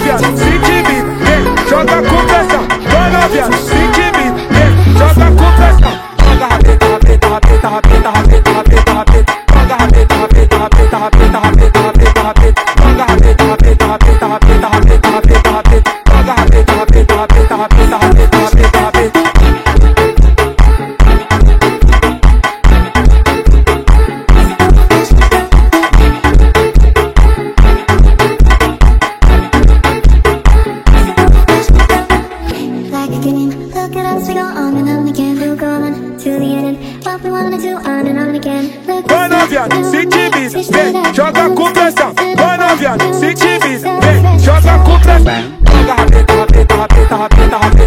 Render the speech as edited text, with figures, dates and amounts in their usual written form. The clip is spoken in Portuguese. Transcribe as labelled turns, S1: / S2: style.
S1: viado, se divide, vem, joga com pressão. Vai na viado, se divide, vem, joga com pressão. Joga rabeta, rabeta, rabeta, rabeta, rabeta, rabeta, rabeta. Joga rabeta, rabeta, rabeta, rabeta, rabeta, rabeta, rabeta. Joga rabeta, rabeta, rabeta, rabeta, rabeta, rabeta, rabeta. Joga rabeta, rabeta, rabeta, rabeta, rabeta, rabeta, rabeta.
S2: Look at us, we go on and on again. We'll go on to the end. What we wanna do on and on again.
S1: Vai na viado, se divide, vem, joga com pressão. Vai na viado, se divide, vem, joga com pressão. Joga rabeta, rabeta, rabeta, rabeta, rabeta.